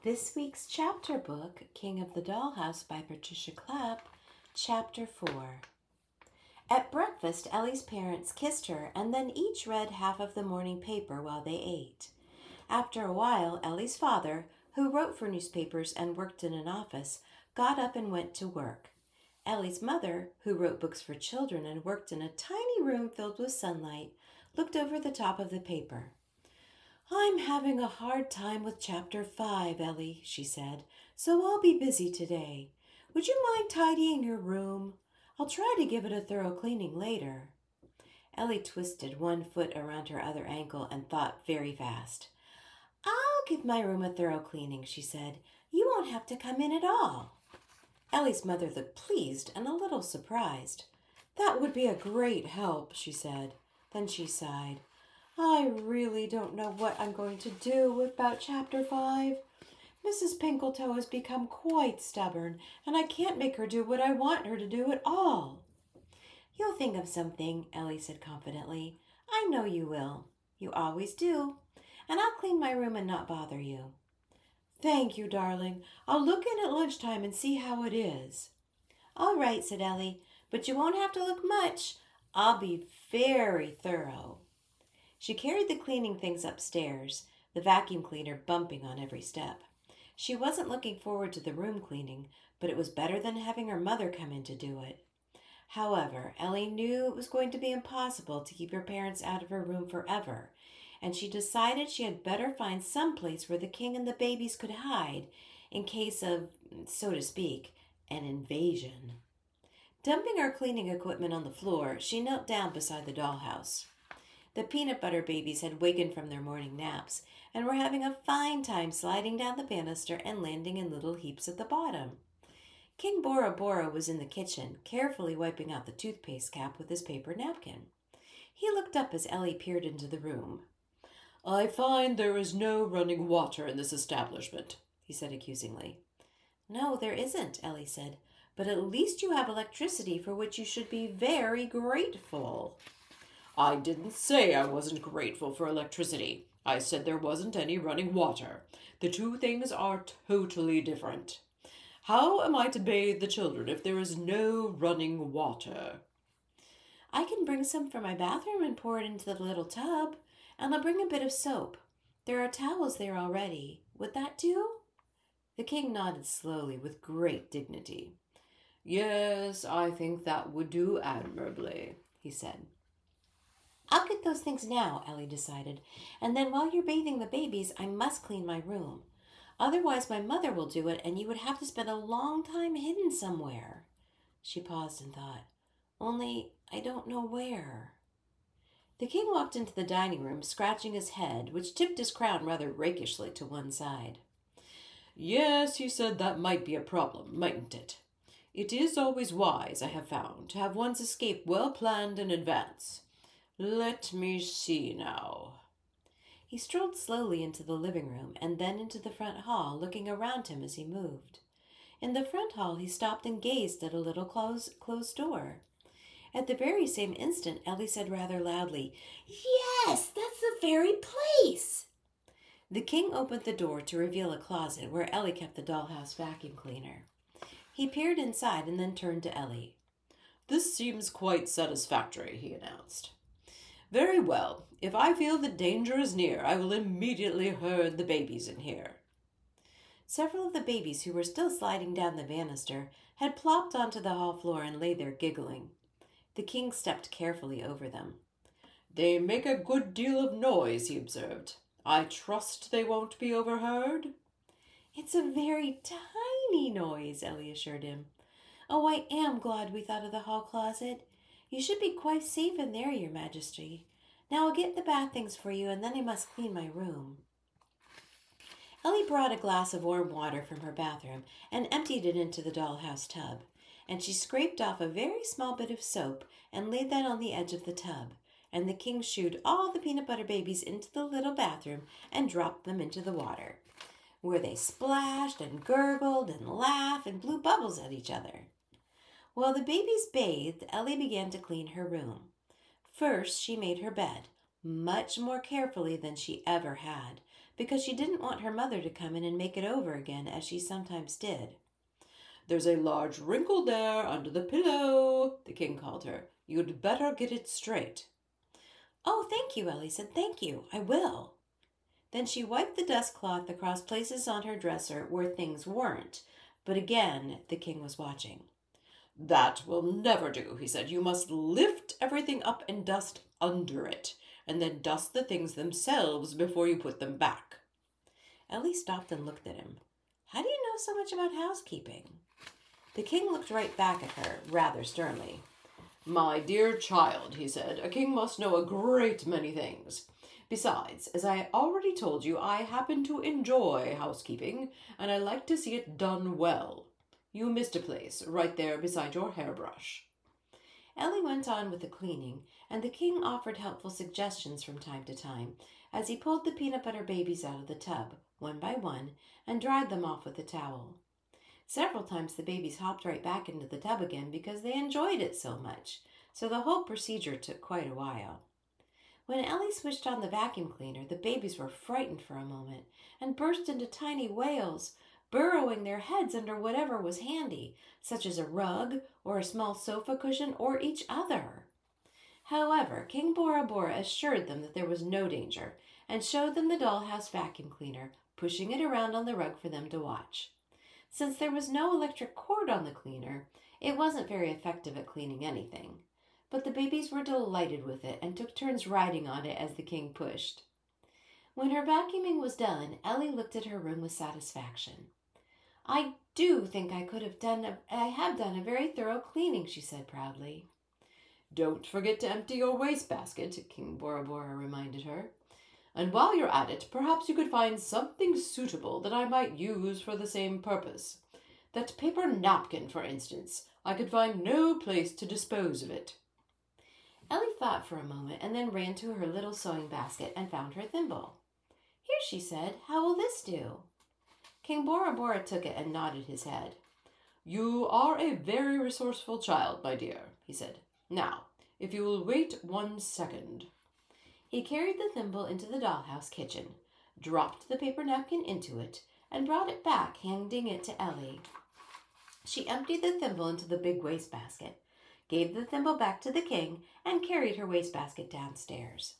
This week's chapter book, King of the Dollhouse by Patricia Clapp, Chapter 4. At breakfast, Ellie's parents kissed her and then each read half of the morning paper while they ate. After a while, Ellie's father, who wrote for newspapers and worked in an office, got up and went to work. Ellie's mother, who wrote books for children and worked in a tiny room filled with sunlight, looked over the top of the paper. "I'm having a hard time with Chapter 5, Ellie," she said, "so I'll be busy today. Would you mind tidying your room? I'll try to give it a thorough cleaning later." Ellie twisted one foot around her other ankle and thought very fast. "I'll give my room a thorough cleaning," she said. "You won't have to come in at all." Ellie's mother looked pleased and a little surprised. "That would be a great help," she said. Then she sighed. "I really don't know what I'm going to do about Chapter 5. Mrs. Pinkletoe has become quite stubborn, and I can't make her do what I want her to do at all." "You'll think of something," Ellie said confidently. "I know you will. You always do. And I'll clean my room and not bother you." "Thank you, darling. I'll look in at lunchtime and see how it is." "All right," said Ellie, "but you won't have to look much. I'll be very thorough." She carried the cleaning things upstairs, the vacuum cleaner bumping on every step. She wasn't looking forward to the room cleaning, but it was better than having her mother come in to do it. However, Ellie knew it was going to be impossible to keep her parents out of her room forever, and she decided she had better find some place where the king and the babies could hide in case of, so to speak, an invasion. Dumping her cleaning equipment on the floor, she knelt down beside the dollhouse. The peanut butter babies had wakened from their morning naps and were having a fine time sliding down the banister and landing in little heaps at the bottom. King Bora Bora was in the kitchen, carefully wiping out the toothpaste cap with his paper napkin. He looked up as Ellie peered into the room. "I find there is no running water in this establishment," he said accusingly. "No, there isn't," Ellie said, "but at least you have electricity, for which you should be very grateful." "I didn't say I wasn't grateful for electricity. I said there wasn't any running water. The two things are totally different. How am I to bathe the children if there is no running water?" "I can bring some from my bathroom and pour it into the little tub, and I'll bring a bit of soap. There are towels there already. Would that do?" The king nodded slowly with great dignity. "Yes, I think that would do admirably," he said. "I'll get those things now," Ellie decided, "and then while you're bathing the babies, I must clean my room. Otherwise my mother will do it, and you would have to spend a long time hidden somewhere." She paused and thought, "Only I don't know where." The king walked into the dining room, scratching his head, which tipped his crown rather rakishly to one side. "Yes," he said, "that might be a problem, mightn't it? It is always wise, I have found, to have one's escape well planned in advance. Let me see now." He strolled slowly into the living room and then into the front hall, looking around him as he moved. In the front hall he stopped and gazed at a little closed door. At the very same instant, Ellie said rather loudly, "Yes, that's the very place!" The king opened the door to reveal a closet where Ellie kept the dollhouse vacuum cleaner. He peered inside and then turned to Ellie. "This seems quite satisfactory," he announced. "Very well. If I feel that danger is near, I will immediately herd the babies in here." Several of the babies who were still sliding down the banister had plopped onto the hall floor and lay there giggling. The king stepped carefully over them. "They make a good deal of noise," he observed. "I trust they won't be overheard?" "It's a very tiny noise," Ellie assured him. "Oh, I am glad we thought of the hall closet. You should be quite safe in there, Your Majesty. Now I'll get the bath things for you, and then I must clean my room." Ellie brought a glass of warm water from her bathroom and emptied it into the dollhouse tub, and she scraped off a very small bit of soap and laid that on the edge of the tub, and the king shooed all the peanut butter babies into the little bathroom and dropped them into the water, where they splashed and gurgled and laughed and blew bubbles at each other. While the babies bathed, Ellie began to clean her room. First, she made her bed, much more carefully than she ever had, because she didn't want her mother to come in and make it over again, as she sometimes did. "There's a large wrinkle there under the pillow," the king called her. "You'd better get it straight." "Oh, thank you," Ellie said. "Thank you. I will." Then she wiped the dust cloth across places on her dresser where things weren't. But again, the king was watching. "That will never do," he said. "You must lift everything up and dust under it, and then dust the things themselves before you put them back." Ellie stopped and looked at him. "How do you know so much about housekeeping?" The king looked right back at her, rather sternly. "My dear child," he said, "a king must know a great many things. Besides, as I already told you, I happen to enjoy housekeeping, and I like to see it done well. You missed a place right there beside your hairbrush." Ellie went on with the cleaning, and the king offered helpful suggestions from time to time as he pulled the peanut butter babies out of the tub, one by one, and dried them off with a towel. Several times the babies hopped right back into the tub again because they enjoyed it so much, so the whole procedure took quite a while. When Ellie switched on the vacuum cleaner, the babies were frightened for a moment and burst into tiny wails, burrowing their heads under whatever was handy, such as a rug or a small sofa cushion or each other. However, King Bora Bora assured them that there was no danger and showed them the dollhouse vacuum cleaner, pushing it around on the rug for them to watch. Since there was no electric cord on the cleaner, it wasn't very effective at cleaning anything. But the babies were delighted with it and took turns riding on it as the king pushed. When her vacuuming was done, Ellie looked at her room with satisfaction. "I do think I have done a very thorough cleaning," she said proudly. "Don't forget to empty your wastebasket," King Bora Bora reminded her. "And while you're at it, perhaps you could find something suitable that I might use for the same purpose. That paper napkin, for instance. I could find no place to dispose of it." Ellie thought for a moment and then ran to her little sewing basket and found her thimble. "Here," she said. "How will this do?" King Bora Bora took it and nodded his head. "You are a very resourceful child, my dear," he said. "Now, if you will wait 1 second." He carried the thimble into the dollhouse kitchen, dropped the paper napkin into it, and brought it back, handing it to Ellie. She emptied the thimble into the big wastebasket, gave the thimble back to the king, and carried her wastebasket downstairs.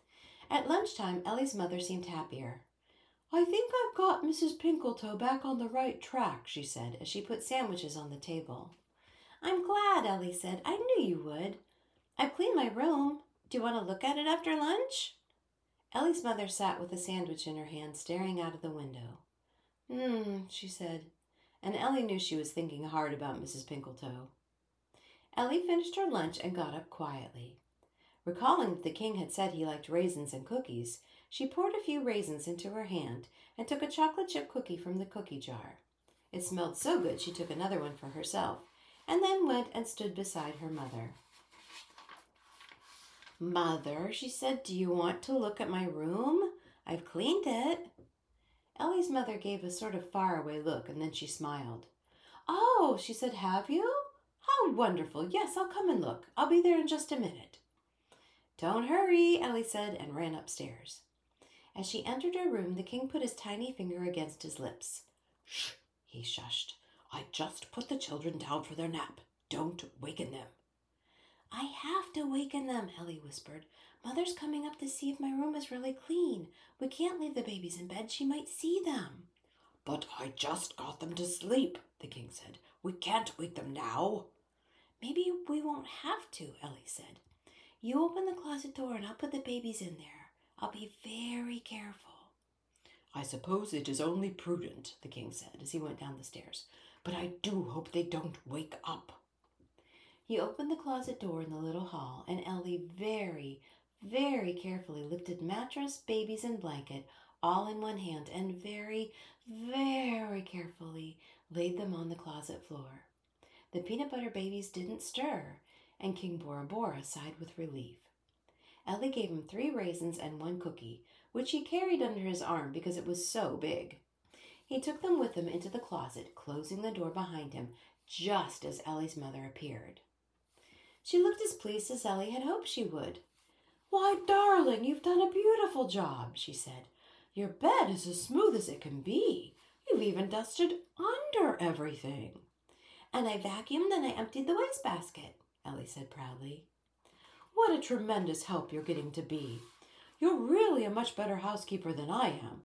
At lunchtime, Ellie's mother seemed happier. "I think I've got Mrs. Pinkletoe back on the right track," she said as she put sandwiches on the table. "I'm glad," Ellie said. "I knew you would. I've cleaned my room. Do you want to look at it after lunch?" Ellie's mother sat with a sandwich in her hand, staring out of the window. She said, and Ellie knew she was thinking hard about Mrs. Pinkletoe. Ellie finished her lunch and got up quietly. Recalling that the king had said he liked raisins and cookies, she poured a few raisins into her hand and took a chocolate chip cookie from the cookie jar. It smelled so good she took another one for herself, and then went and stood beside her mother. "Mother," she said, "do you want to look at my room? I've cleaned it." Ellie's mother gave a sort of faraway look, and then she smiled. "Oh," she said, "have you? How wonderful. Yes, I'll come and look. I'll be there in just a minute." "Don't hurry," Ellie said, and ran upstairs. As she entered her room, the king put his tiny finger against his lips. "Shh," he shushed. "I just put the children down for their nap. Don't waken them." "I have to waken them," Ellie whispered. "Mother's coming up to see if my room is really clean. We can't leave the babies in bed. She might see them." "But I just got them to sleep," the king said. "We can't wake them now." "Maybe we won't have to," Ellie said. "You open the closet door and I'll put the babies in there. I'll be very careful." "I suppose it is only prudent," the king said as he went down the stairs. "But I do hope they don't wake up." He opened the closet door in the little hall, and Ellie very, very carefully lifted mattress, babies, and blanket all in one hand and very, very carefully laid them on the closet floor. The peanut butter babies didn't stir, and King Bora Bora sighed with relief. Ellie gave him 3 raisins and 1 cookie, which he carried under his arm because it was so big. He took them with him into the closet, closing the door behind him just as Ellie's mother appeared. She looked as pleased as Ellie had hoped she would. "Why, darling, you've done a beautiful job," she said. Your bed is as smooth as it can be. You've even dusted under everything." "And I vacuumed and I emptied the wastebasket," Ellie said proudly. "What a tremendous help you're getting to be. You're really a much better housekeeper than I am.